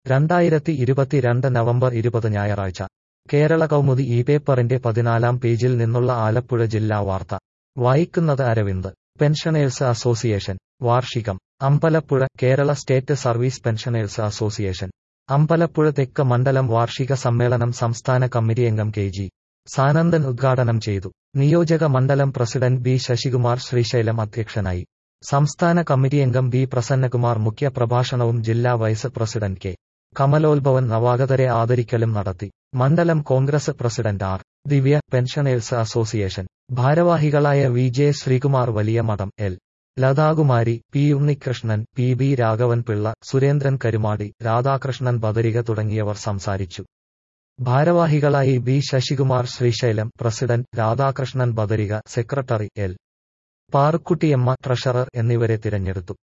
2022 November 20 ഞായറാഴ്ച കേരള കൗമുദി ഈ പേപ്പറിന്റെ 14-ാം പേജിൽ നിന്നുള്ള ആലപ്പുഴ ജില്ലാ വാർത്ത വായിക്കുന്നത് അരവിന്ദ്. പെൻഷനേഴ്സ് അസോസിയേഷൻ വാർഷികം Ambalappuzha. Kerala state service pensioners association Ambalappuzha തെക്ക് മണ്ഡലം വാർഷിക സമ്മേളനം സംസ്ഥാന കമ്മിറ്റി അംഗം കെ.ജി. സാനന്ദൻ ഉദ്ഘാടനം ചെയ്തു. നിയോജക മണ്ഡലം പ്രസിഡന്റ് ബി ശശികുമാർ ശ്രീശൈലം അധ്യക്ഷനായി. സംസ്ഥാന കമ്മിറ്റി അംഗം ബി പ്രസന്നകുമാർ മുഖ്യ പ്രഭാഷണവും ജില്ലാ വൈസ് പ്രസിഡന്റ് കെ. കമലോത്ഭവൻ നവാഗതരെ ആദരിക്കലും നടത്തി. മണ്ഡലം Congress president R. Divya, pensioners association ഭാരവാഹികളായ V. J. Sreekumar, Valiya Madom, L. Lathakumari, P. Unnikrishnan, P. B. Raghavan Pillai, Surendran Karumadi, Radhakrishnan Badarika തുടങ്ങിയവർ സംസാരിച്ചു. ഭാരവാഹികളായി B. Sasikumar Sreesailam, president, Radhakrishnan Badarika, secretary L. Parukuttiyamma, treasurer എന്നിവരെ തിരഞ്ഞെടുത്തു.